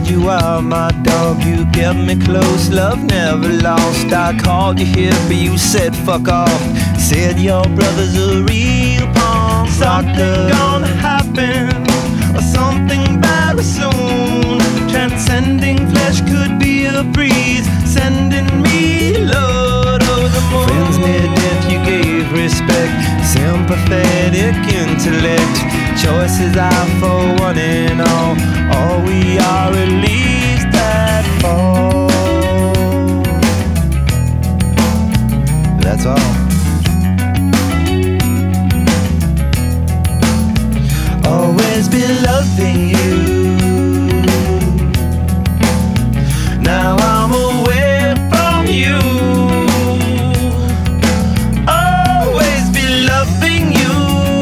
said you are my dog. You kept me close, love never lost. I called you here, but you said fuck off. Said your brother's a real pawn. Something gonna happen, or something very soon. Transcending flesh could be a breeze, sending me load over the moon. Friends near death you gave respect, sympathetic intellect. Choices are for one and all we are at least that fall. That's all. Always been loving you. Now I'm away from you. Always been loving you.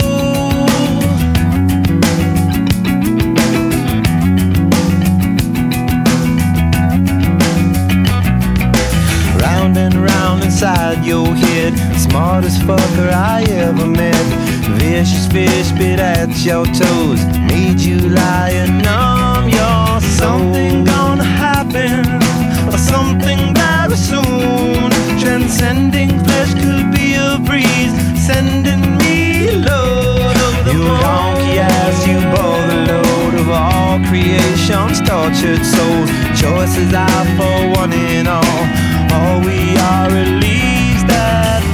Round and round inside your head, smartest fucker I ever met. Vicious fish bit at your toes, made you lie and numb your soul. Something gonna happen, or something very soon. Transcending flesh could be a breeze, sending me load over the You moon. donkey ass, you bore the load of all creation's tortured souls. Choices are for one and all we are at least that